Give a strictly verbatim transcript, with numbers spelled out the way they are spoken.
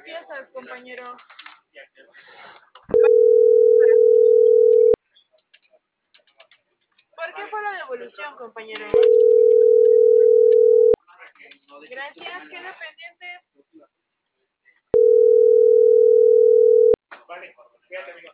Empiezas, compañero. ¿Por qué fue la devolución, compañero? Gracias, queda pendiente. Vale, cuídate, amigo.